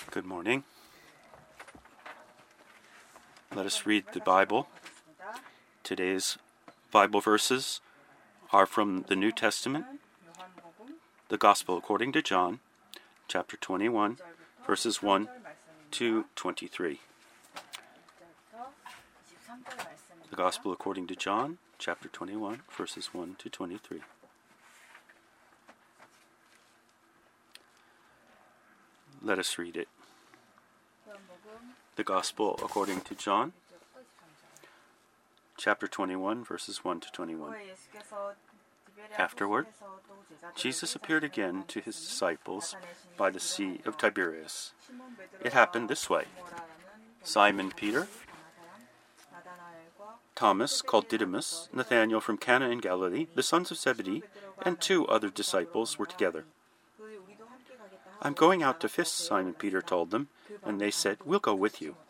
Good morning. Let us read the Bible. Today's Bible verses are from the New Testament, the Gospel according to John, chapter 21, verses 1 to 23. The Gospel according to John, chapter 21, verses 1 to 23. Let us read it. The Gospel according to John, chapter 21, verses 1 to 21. Afterward, Jesus appeared again to his disciples by the Sea of Tiberias. It happened this way. Simon Peter, Thomas, called Didymus, Nathanael from Cana in Galilee, the sons of Zebedee, and 2 other disciples were together. "I'm going out to fish," Simon Peter told them, and they said, "We'll go with you."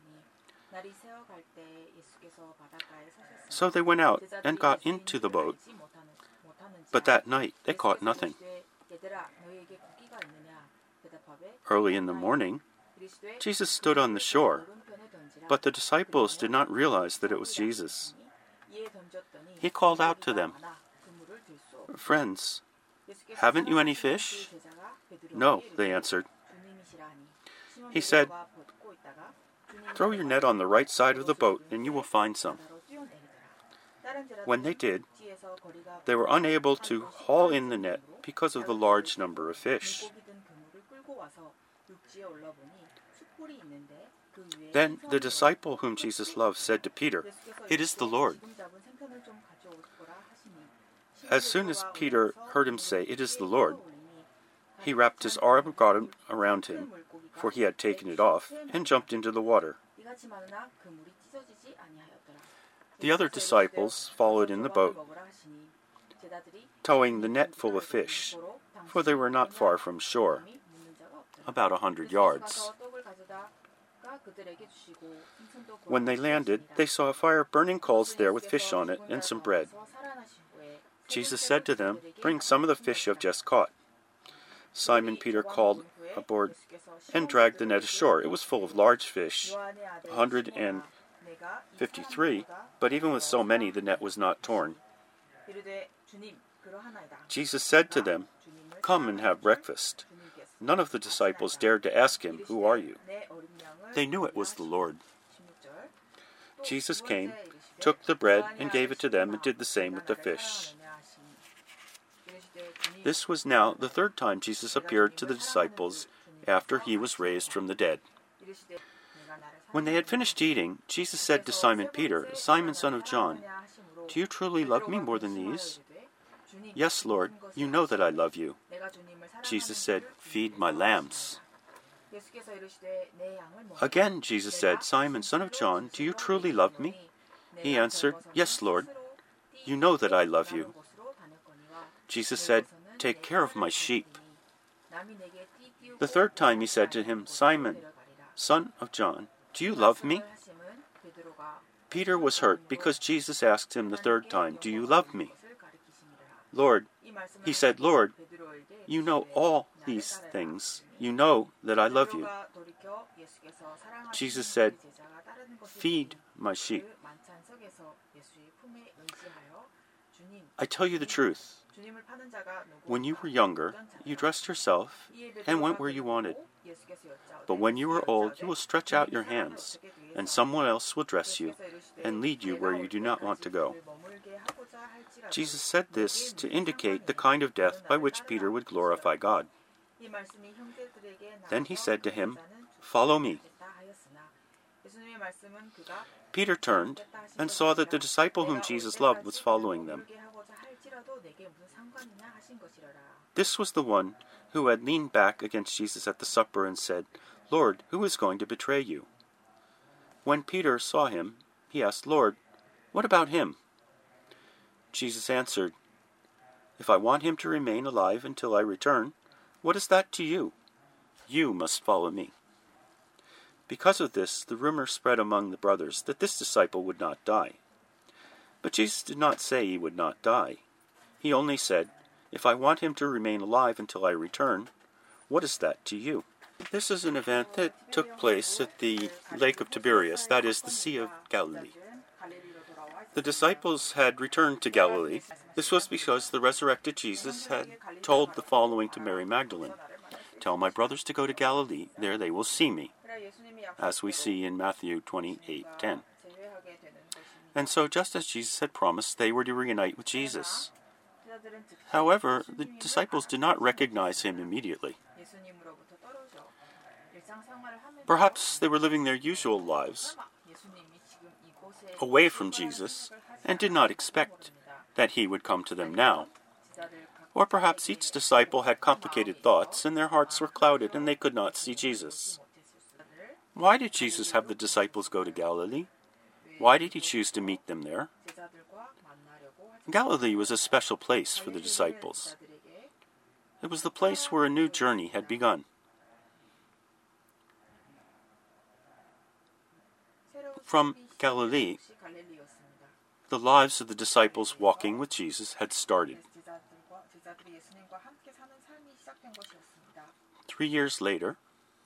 So they went out and got into the boat, but that night they caught nothing. Early in the morning, Jesus stood on the shore, but the disciples did not realize that it was Jesus. He called out to them, "Friends, haven't you any fish?" "No," they answered. He said, "Throw your net on the right side of the boat and you will find some." When they did, they were unable to haul in the net because of the large number of fish. Then the disciple whom Jesus loved said to Peter, "It is the Lord." As soon as Peter heard him say, "It is the Lord," he wrapped his arm around him, for he had taken it off, and jumped into the water. The other disciples followed in the boat, towing the net full of fish, for they were not far from shore, about 100 yards. When they landed, they saw a fire of burning coals there with fish on it and some bread. Jesus said to them, "Bring some of the fish you have just caught." Simon Peter called aboard and dragged the net ashore. It was full of large fish, 153, but even with so many, the net was not torn. Jesus said to them, "Come and have breakfast." None of the disciples dared to ask him, "Who are you?" They knew it was the Lord. Jesus came, took the bread, and gave it to them, and did the same with the fish. This was now the 3rd time Jesus appeared to the disciples after he was raised from the dead. When they had finished eating, Jesus said to Simon Peter, "Simon, son of John, do you truly love me more than these?" "Yes, Lord, you know that I love you." Jesus said, "Feed my lambs." Again Jesus said, "Simon, son of John, do you truly love me?" He answered, "Yes, Lord, you know that I love you." Jesus said, "Take care of my sheep." The 3rd time he said to him, "Simon, son of John, do you love me?" Peter was hurt because Jesus asked him the 3rd time, "Do you love me?" "Lord," he said, "Lord, you know all these things. You know that I love you." Jesus said, "Feed my sheep." I tell you the truth. When you were younger, you dressed yourself and went where you wanted. But when you are old, you will stretch out your hands, and someone else will dress you and lead you where you do not want to go. Jesus said this to indicate the kind of death by which Peter would glorify God. Then he said to him, "Follow me." Peter turned and saw that the disciple whom Jesus loved was following them. This was the one who had leaned back against Jesus at the supper and said, "Lord, who is going to betray you?" When Peter saw him, he asked, "Lord, what about him?" Jesus answered, "If I want him to remain alive until I return, what is that to you? You must follow me." Because of this, the rumor spread among the brothers that this disciple would not die. But Jesus did not say he would not die. He only said, "If I want him to remain alive until I return, what is that to you?" This is an event that took place at the Lake of Tiberias, that is, the Sea of Galilee. The disciples had returned to Galilee. This was because the resurrected Jesus had told the following to Mary Magdalene: "Tell my brothers to go to Galilee, there they will see me," as we see in Matthew 28:10. And so, just as Jesus had promised, they were to reunite with Jesus. However, the disciples did not recognize him immediately. Perhaps they were living their usual lives, away from Jesus, and did not expect that he would come to them now. Or perhaps each disciple had complicated thoughts, and their hearts were clouded, and they could not see Jesus. Why did Jesus have the disciples go to Galilee? Why did he choose to meet them there? Galilee was a special place for the disciples. It was the place where a new journey had begun. From Galilee, the lives of the disciples walking with Jesus had started. 3 years later,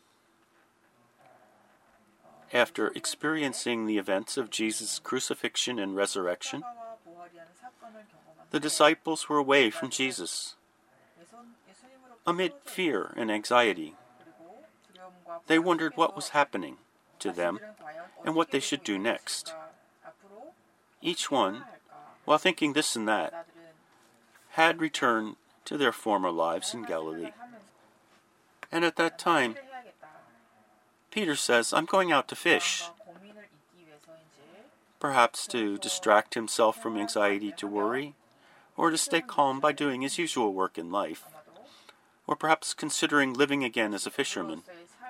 after experiencing the events of Jesus' crucifixion and resurrection, the disciples were away from Jesus. Amid fear and anxiety, they wondered what was happening to them and what they should do next. Each one, while thinking this and that, had returned to their former lives in Galilee. And at that time, Peter says, "I'm going out to fish," perhaps to distract himself from anxiety to worry, or to stay calm by doing his usual work in life, or perhaps considering living again as a fisherman.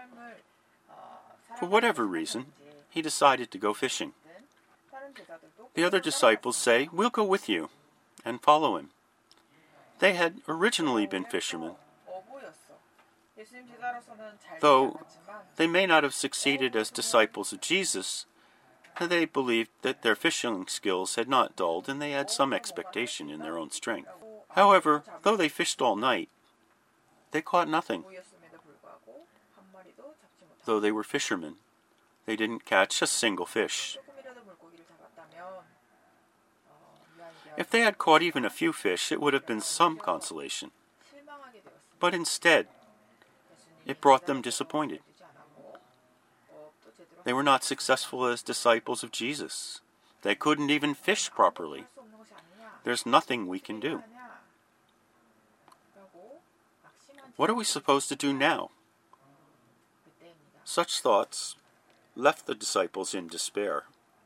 For whatever reason, he decided to go fishing. The other disciples say, "We'll go with you," and follow him. They had originally been fishermen. Though they may not have succeeded as disciples of Jesus, they believed that their fishing skills had not dulled and they had some expectation in their own strength. However, though they fished all night, they caught nothing. Though they were fishermen, they didn't catch a single fish. If they had caught even a few fish, it would have been some consolation. But instead, it brought them disappointed. They were not successful as disciples of Jesus. They couldn't even fish properly. There's nothing we can do. What are we supposed to do now? Such thoughts left the disciples in despair.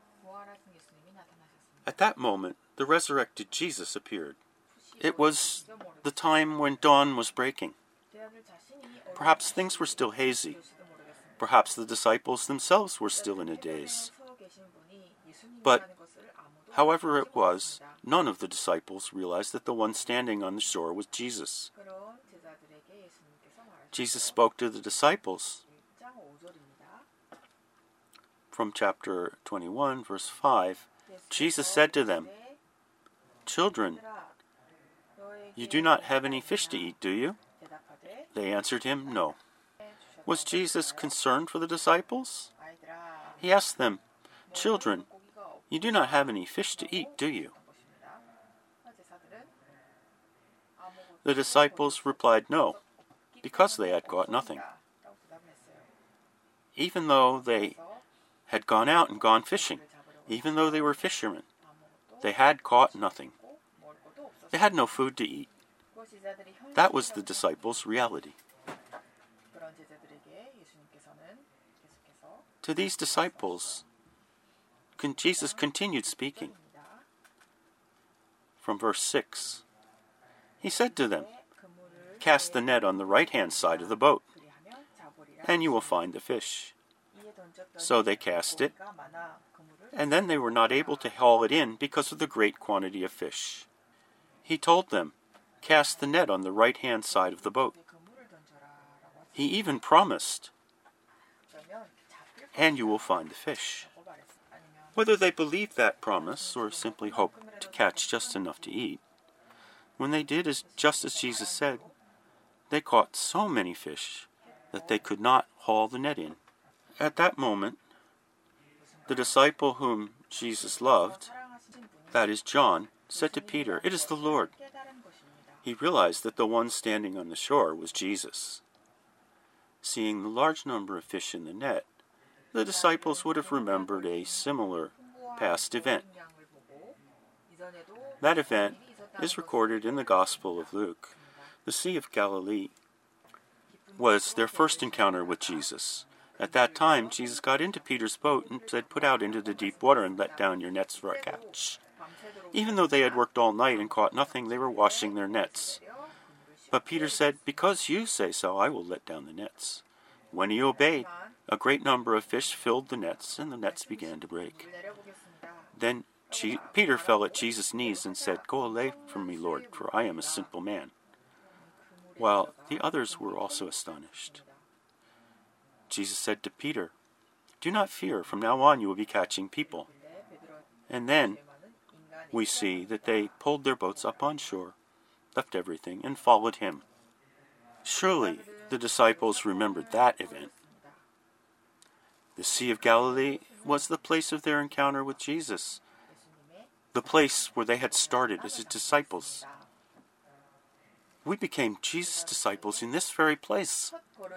At that moment, the resurrected Jesus appeared. It was the time when dawn was breaking. Perhaps things were still hazy. Perhaps the disciples themselves were still in a daze. But, however it was, none of the disciples realized that the one standing on the shore was Jesus. Jesus spoke to the disciples. From chapter 21, verse 5, Jesus said to them, "Children, you do not have any fish to eat, do you?" They answered him, "No." Was Jesus concerned for the disciples? He asked them, "Children, you do not have any fish to eat, do you?" The disciples replied no, because they had caught nothing. Even though they had gone out and gone fishing, even though they were fishermen, they had caught nothing. They had no food to eat. That was the disciples' reality. To these disciples, Jesus continued speaking. From verse 6, he said to them, "Cast the net on the right-hand side of the boat, and you will find the fish." So they cast it, and then they were not able to haul it in because of the great quantity of fish. He told them, "Cast the net on the right-hand side of the boat." He even promised, "And you will find the fish." Whether they believed that promise or simply hoped to catch just enough to eat, when they did just as Jesus said, they caught so many fish that they could not haul the net in. At that moment, the disciple whom Jesus loved, that is John, said to Peter, "It is the Lord." He realized that the one standing on the shore was Jesus. Seeing the large number of fish in the net, the disciples would have remembered a similar past event. That event is recorded in the Gospel of Luke. The Sea of Galilee was their first encounter with Jesus. At that time, Jesus got into Peter's boat and said, "Put out into the deep water and let down your nets for a catch." Even though they had worked all night and caught nothing, they were washing their nets. But Peter said, "Because you say so, I will let down the nets." When he obeyed, a great number of fish filled the nets, and the nets began to break. Then Peter fell at Jesus' knees and said, "Go away from me, Lord, for I am a simple man," while the others were also astonished. Jesus said to Peter, "Do not fear, from now on you will be catching people." And then we see that they pulled their boats up on shore, left everything, and followed him. Surely the disciples remembered that event. The Sea of Galilee was the place of their encounter with Jesus, the place where they had started as his disciples. We became Jesus' disciples in this very place.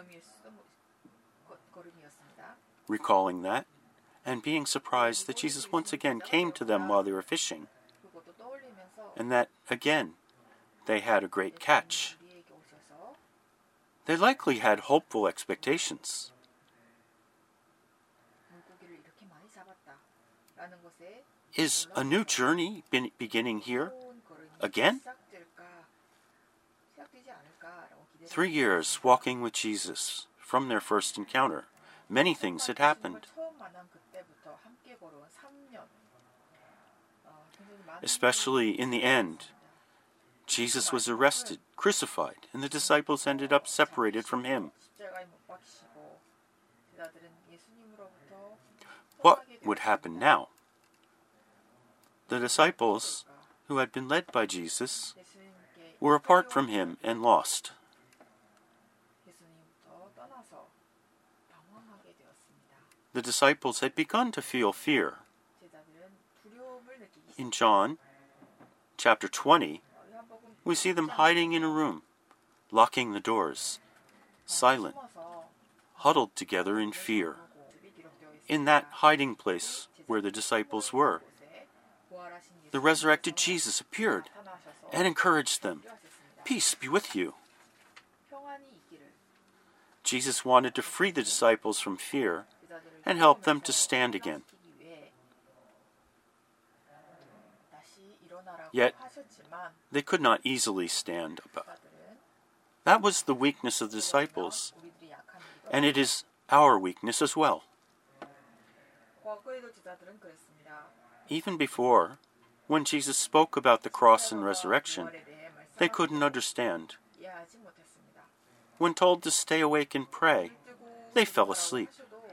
Recalling that, and being surprised that Jesus once again came to them while they were fishing, and that, again, they had a great catch. They likely had hopeful expectations. Is a new journey beginning here again? 3 years walking with Jesus from their first encounter. Many things had happened. Especially in the end, Jesus was arrested, crucified, and the disciples ended up separated from him. What would happen now? The disciples, who had been led by Jesus, were apart from him and lost. The disciples had begun to feel fear. In John chapter 20, we see them hiding in a room, locking the doors, silent, huddled together in fear. In that hiding place where the disciples were, the resurrected Jesus appeared and encouraged them. "Peace be with you." Jesus wanted to free the disciples from fear and help them to stand again. Yet, they could not easily stand up. That was the weakness of the disciples, and it is our weakness as well. Even before, when Jesus spoke about the cross and resurrection, they couldn't understand. When told to stay awake and pray, they fell asleep.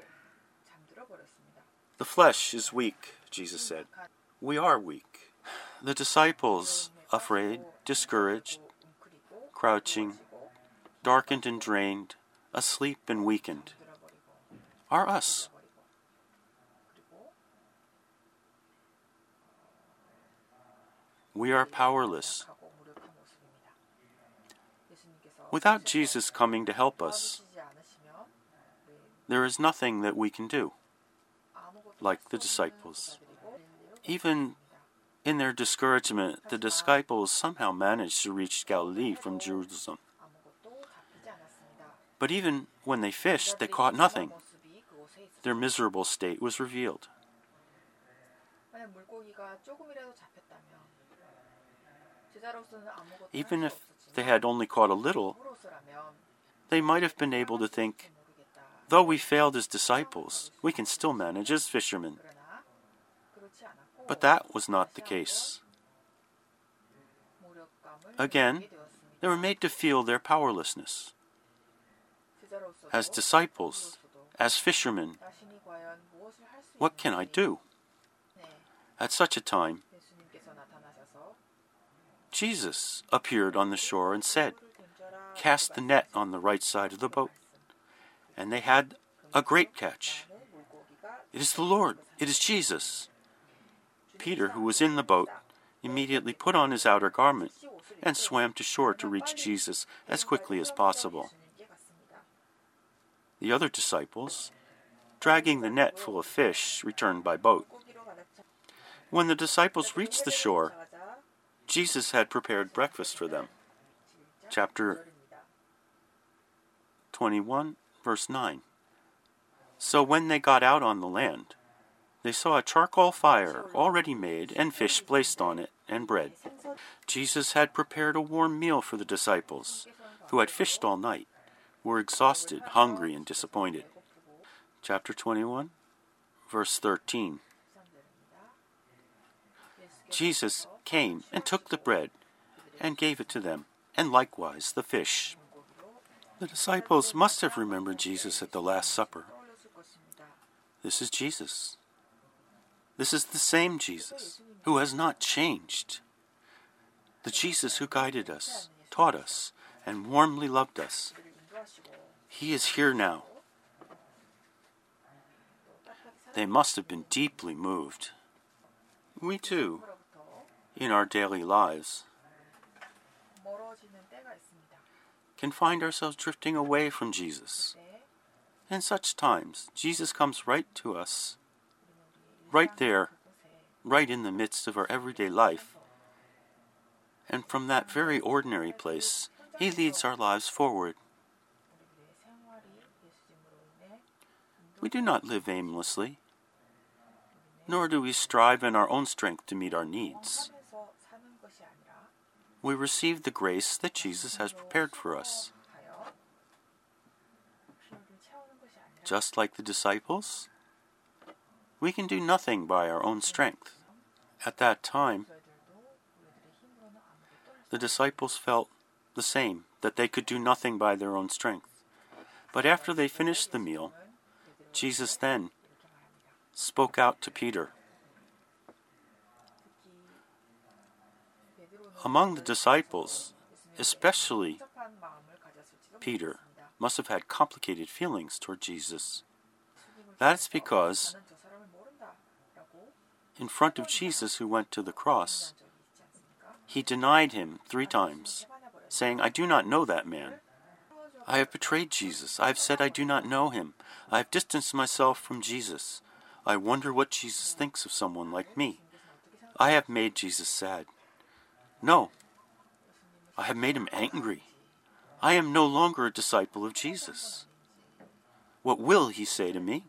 "The flesh is weak," Jesus said. We are weak. The disciples, afraid, discouraged, crouching, darkened and drained, asleep and weakened, are us. We are powerless. Without Jesus coming to help us, there is nothing that we can do, like the disciples. Even in their discouragement, the disciples somehow managed to reach Galilee from Jerusalem. But even when they fished, they caught nothing. Their miserable state was revealed. Even if they had only caught a little, they might have been able to think, though we failed as disciples, we can still manage as fishermen. But that was not the case. Again, they were made to feel their powerlessness. As disciples, as fishermen, what can I do? At such a time, Jesus appeared on the shore and said, "Cast the net on the right side of the boat, and they had a great catch. "It is the Lord! It is Jesus!" Peter, who was in the boat, immediately put on his outer garment and swam to shore to reach Jesus as quickly as possible. The other disciples, dragging the net full of fish, returned by boat. When the disciples reached the shore, Jesus had prepared breakfast for them. Chapter 21, verse 9. So when they got out on the land, they saw a charcoal fire already made and fish placed on it and bread. Jesus had prepared a warm meal for the disciples, who had fished all night, were exhausted, hungry, and disappointed. Chapter 21, verse 13. Jesus came and took the bread and gave it to them, and likewise the fish. The disciples must have remembered Jesus at the Last Supper. This is Jesus. This is the same Jesus who has not changed. The Jesus who guided us, taught us, and warmly loved us. He is here now. They must have been deeply moved. We too, in our daily lives, can find ourselves drifting away from Jesus. In such times, Jesus comes right to us, right there, right in the midst of our everyday life. And from that very ordinary place, He leads our lives forward. We do not live aimlessly, nor do we strive in our own strength to meet our needs. We receive the grace that Jesus has prepared for us. Just like the disciples, we can do nothing by our own strength. At that time, the disciples felt the same, that they could do nothing by their own strength. But after they finished the meal, Jesus then spoke out to Peter. Among the disciples, especially Peter, must have had complicated feelings toward Jesus. That's because in front of Jesus who went to the cross, he denied him 3 times, saying, "I do not know that man. I have betrayed Jesus. I have said I do not know him. I have distanced myself from Jesus. I wonder what Jesus thinks of someone like me. I have made Jesus sad. No, I have made him angry. I am no longer a disciple of Jesus. What will he say to me?"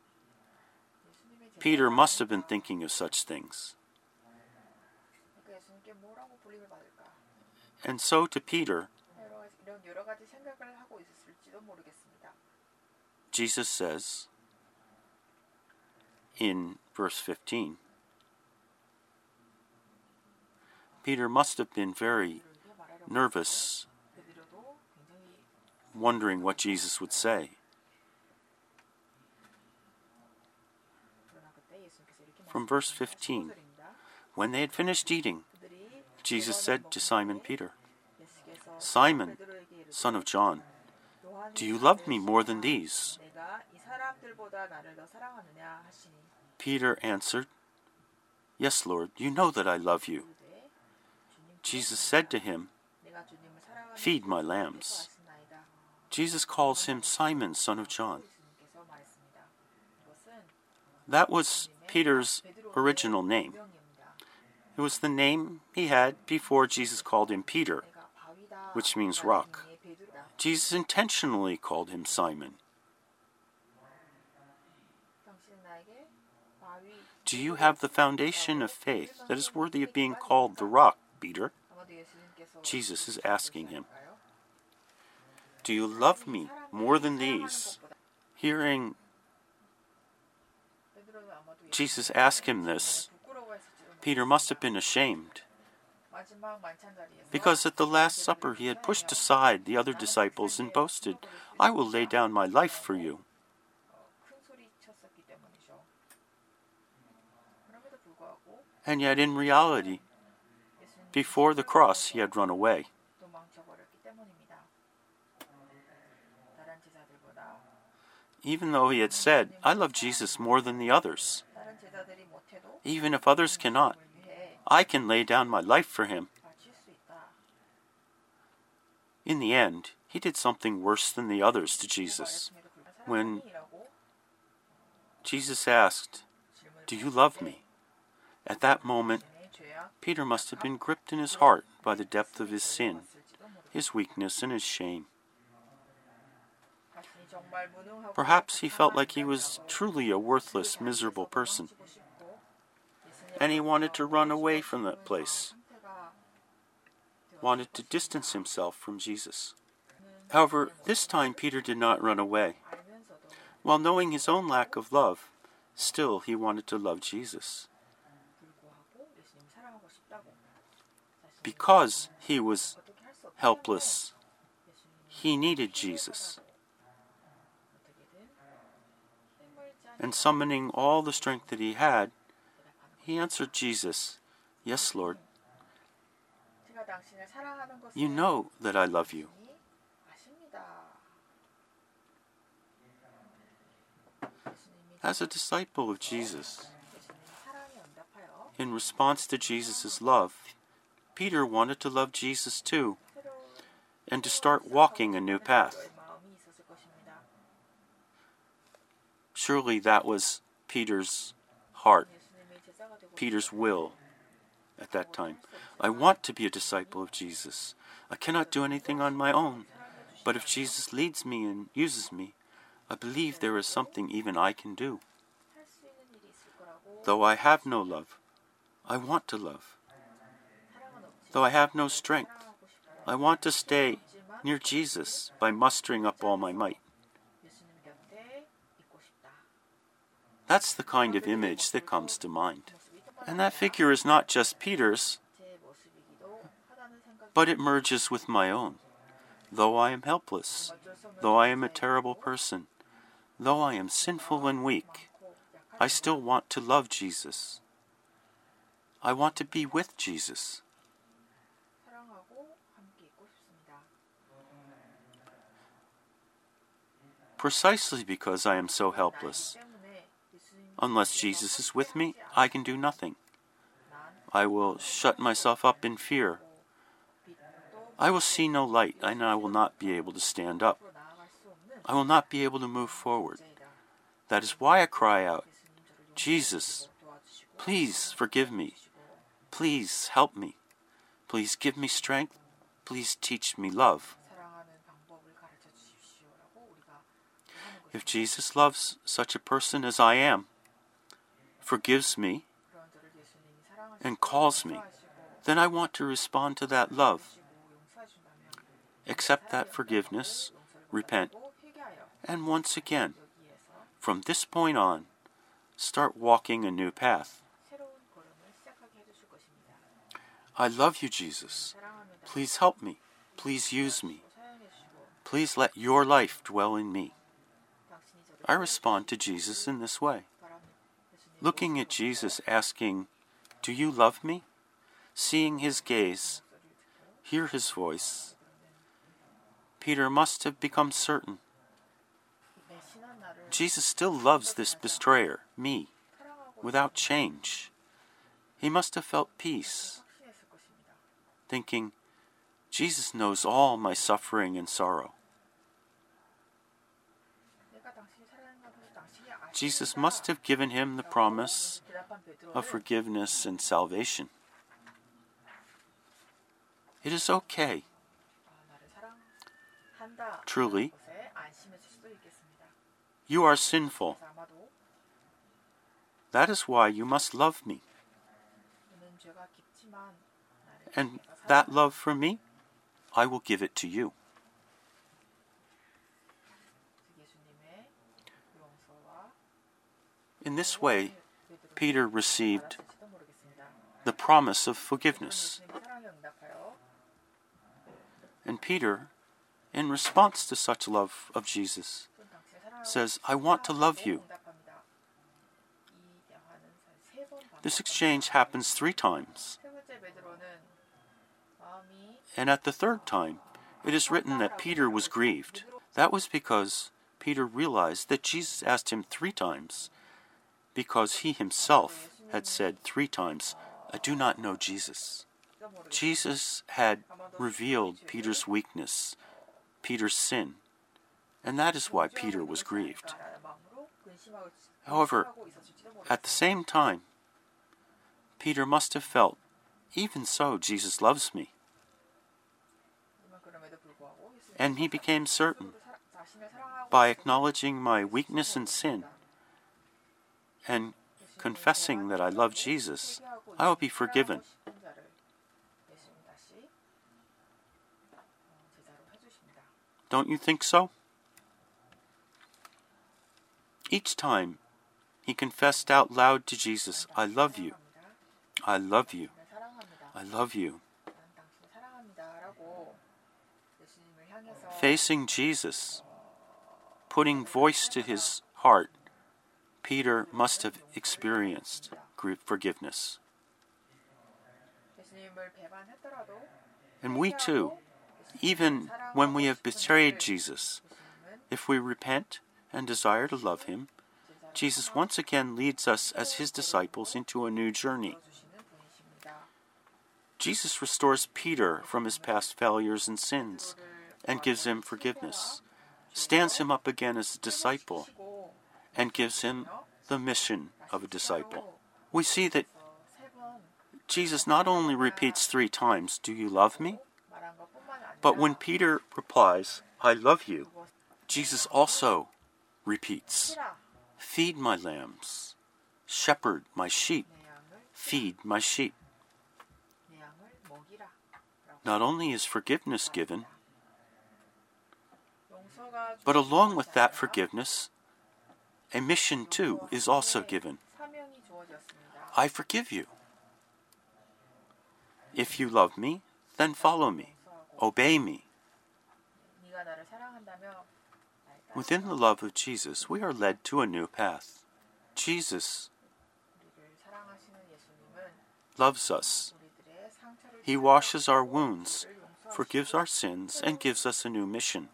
Peter must have been thinking of such things. And so to Peter, Jesus says in verse 15, Peter must have been very nervous, wondering what Jesus would say. From verse 15, when they had finished eating, Jesus said to Simon Peter, "Simon, son of John, do you love me more than these?" Peter answered, "Yes, Lord, you know that I love you." Jesus said to him, "Feed my lambs." Jesus calls him Simon, son of John. That was Peter's original name. It was the name he had before Jesus called him Peter, which means rock. Jesus intentionally called him Simon. Do you have the foundation of faith that is worthy of being called the rock, Peter? Jesus is asking him. Do you love me more than these? Hearing Jesus ask him this, Peter must have been ashamed, because at the Last Supper he had pushed aside the other disciples and boasted, "I will lay down my life for you." And yet in reality, before the cross he had run away. even though he had said, I love Jesus more than the others. Even if others cannot, I can lay down my life for him. In the end, he did something worse than the others to Jesus. When Jesus asked, "Do you love me?" At that moment, Peter must have been gripped in his heart by the depth of his sin, his weakness, and his shame. Perhaps he felt like he was truly a worthless, miserable person, and he wanted to run away from that place, wanted to distance himself from Jesus. However, this time Peter did not run away. While knowing his own lack of love, still he wanted to love Jesus. Because he was helpless, he needed Jesus. And summoning all the strength that he had, he answered Jesus, "Yes, Lord. You know that I love you." As a disciple of Jesus, in response to Jesus' love, Peter wanted to love Jesus too, and to start walking a new path. Surely that was Peter's heart, Peter's will at that time. I want to be a disciple of Jesus. I cannot do anything on my own, but if Jesus leads me and uses me, I believe there is something even I can do. Though I have no love, I want to love. Though I have no strength, I want to stay near Jesus by mustering up all my might. That's the kind of image that comes to mind. And that figure is not just Peter's, but it merges with my own. Though I am helpless, though I am a terrible person, though I am sinful and weak, I still want to love Jesus. I want to be with Jesus. Precisely because I am so helpless. Unless Jesus is with me, I can do nothing. I will shut myself up in fear. I will see no light, and I will not be able to stand up. I will not be able to move forward. That is why I cry out, "Jesus, please forgive me. Please help me. Please give me strength. Please teach me love." If Jesus loves such a person as I am, forgives me, and calls me, then I want to respond to that love, accept that forgiveness, repent, and once again, from this point on, start walking a new path. I love you, Jesus. Please help me. Please use me. Please let your life dwell in me. I respond to Jesus in this way. Looking at Jesus asking, "Do you love me?" Seeing his gaze, hear his voice, Peter must have become certain. Jesus still loves this betrayer, me, without change. He must have felt peace, thinking, Jesus knows all my suffering and sorrow. Jesus must have given him the promise of forgiveness and salvation. It is okay. Truly, you are sinful. That is why you must love me. And that love for me, I will give it to you. In this way, Peter received the promise of forgiveness. And Peter, in response to such love of Jesus, says, I want to love you. This exchange happens 3 times. And at the 3rd time, it is written that Peter was grieved. That was because Peter realized that Jesus asked him 3 times because he himself had said 3 times, "I do not know Jesus." Jesus had revealed Peter's weakness, Peter's sin, and that is why Peter was grieved. However, at the same time, Peter must have felt, "Even so, Jesus loves me." And he became certain, by acknowledging my weakness and sin and confessing that I love Jesus, I will be forgiven. Don't you think so? Each time he confessed out loud to Jesus, "I love you, I love you, I love you." Facing Jesus, putting voice to his heart, Peter must have experienced forgiveness. And we too, even when we have betrayed Jesus, if we repent and desire to love him, Jesus once again leads us as his disciples into a new journey. Jesus restores Peter from his past failures and sins and gives him forgiveness, stands him up again as a disciple, and gives him the mission of a disciple. We see that Jesus not only repeats 3 times, "Do you love me?" but when Peter replies, "I love you," Jesus also repeats, "Feed my lambs, shepherd my sheep, feed my sheep." Not only is forgiveness given, but along with that forgiveness, a mission too is also given. I forgive you. If you love me, then follow me, obey me. Within the love of Jesus, we are led to a new path. Jesus loves us. He washes our wounds, forgives our sins, and gives us a new mission.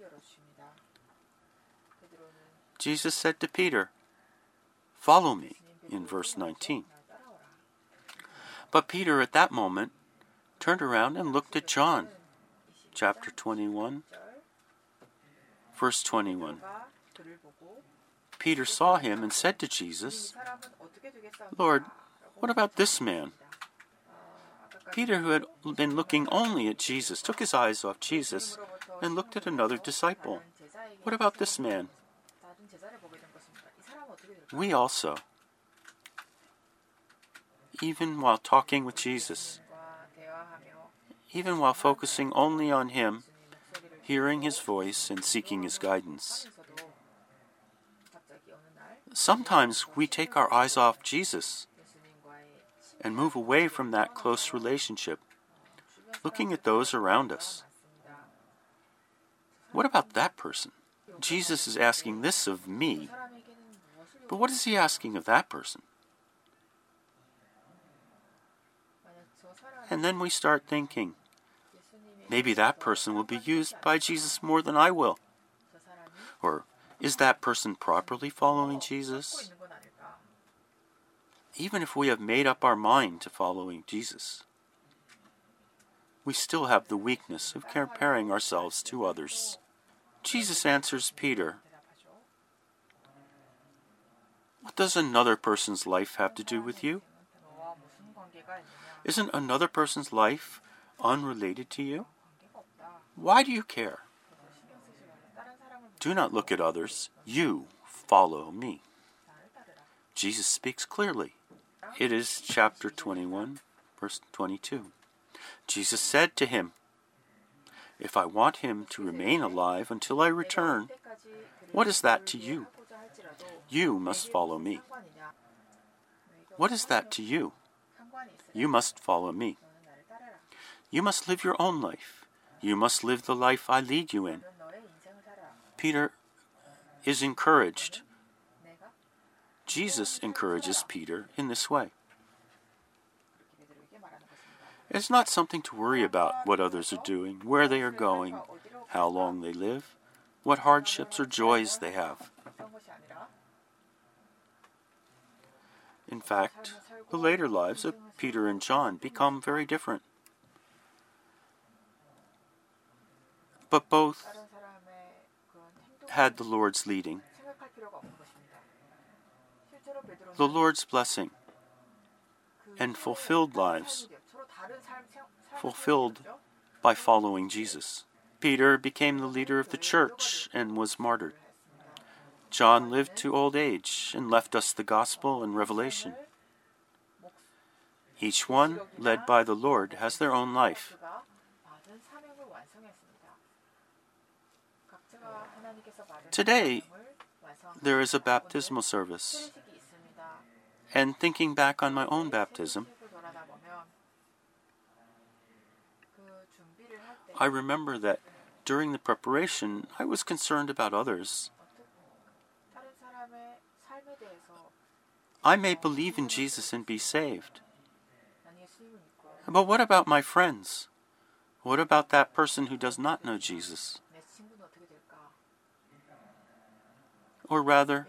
Jesus said to Peter, "Follow me," in verse 19. But Peter at that moment turned around and looked at John, chapter 21, verse 21. Peter saw him and said to Jesus, "Lord, what about this man?" Peter, who had been looking only at Jesus, took his eyes off Jesus and looked at another disciple. "What about this man?" We also, even while talking with Jesus, even while focusing only on him, hearing his voice and seeking his guidance, sometimes we take our eyes off Jesus and move away from that close relationship, looking at those around us. What about that person? Jesus is asking this of me, but what is he asking of that person? And then we start thinking, maybe that person will be used by Jesus more than I will. Or, is that person properly following Jesus? Even if we have made up our mind to following Jesus, we still have the weakness of comparing ourselves to others. Jesus answers Peter, "What does another person's life have to do with you? Isn't another person's life unrelated to you? Why do you care? Do not look at others. You follow me." Jesus speaks clearly. It is chapter 21, verse 22. Jesus said to him, "If I want him to remain alive until I return, what is that to you? You must follow me." What is that to you? You must follow me. You must live your own life. You must live the life I lead you in. Peter is encouraged. Jesus encourages Peter in this way. It's not something to worry about what others are doing, where they are going, how long they live. what hardships or joys they have. In fact, the later lives of Peter and John become very different. But both had the Lord's leading, the Lord's blessing, and fulfilled lives, fulfilled by following Jesus. Peter became the leader of the church and was martyred. John lived to old age and left us the gospel and revelation. Each one, led by the Lord, has their own life. Today, there is a baptismal service. And thinking back on my own baptism, I remember that during the preparation, I was concerned about others. I may believe in Jesus and be saved. But what about my friends? What about that person who does not know Jesus? Or rather,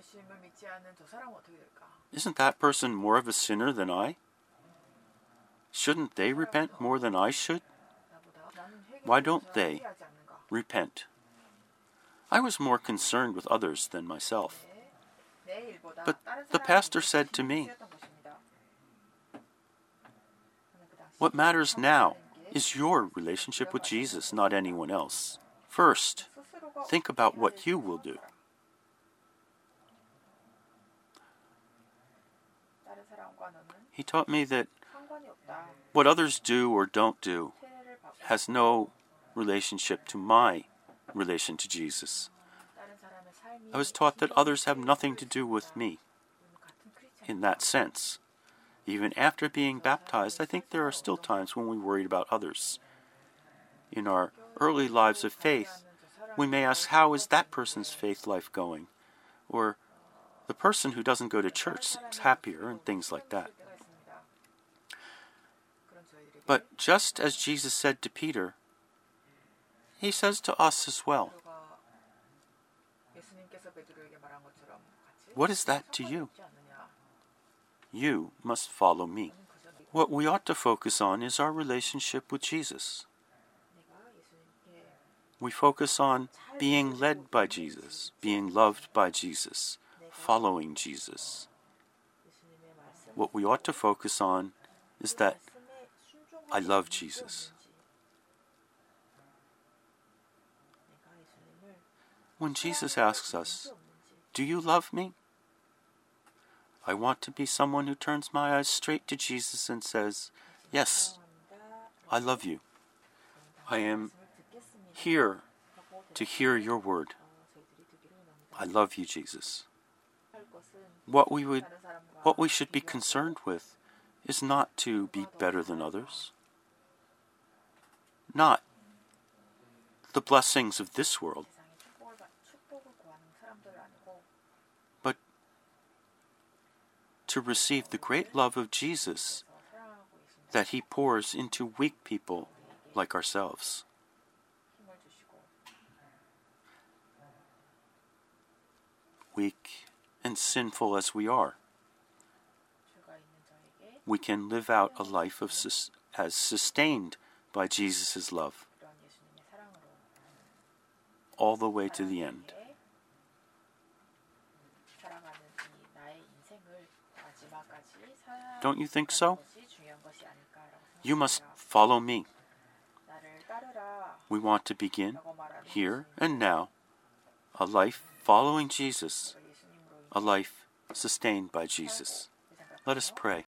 isn't that person more of a sinner than I? Shouldn't they repent more than I should? Why don't they repent? I was more concerned with others than myself. But the pastor said to me, "What matters now is your relationship with Jesus, not anyone else. First, think about what you will do." He taught me that what others do or don't do has no relationship to my relation to Jesus. I was taught that others have nothing to do with me in that sense. Even after being baptized, I think there are still times when we worried about others. In our early lives of faith, we may ask, how is that person's faith life going? Or the person who doesn't go to church seems happier, and things like that. But just as Jesus said to Peter, he says to us as well. What is that to you? You must follow me. What we ought to focus on is our relationship with Jesus. We focus on being led by Jesus, being loved by Jesus, following Jesus. What we ought to focus on is that I love Jesus. When Jesus asks us, "Do you love me?" I want to be someone who turns my eyes straight to Jesus and says, "Yes, I love you. I am here to hear your word. I love you, Jesus." What we should be concerned with is not to be better than others, not the blessings of this world, but to receive the great love of Jesus that he pours into weak people like ourselves. Weak and sinful as we are, we can live out a life as sustained by Jesus' love all the way to the end. Don't you think so? You must follow me. We want to begin, here and now, a life following Jesus, a life sustained by Jesus. Let us pray.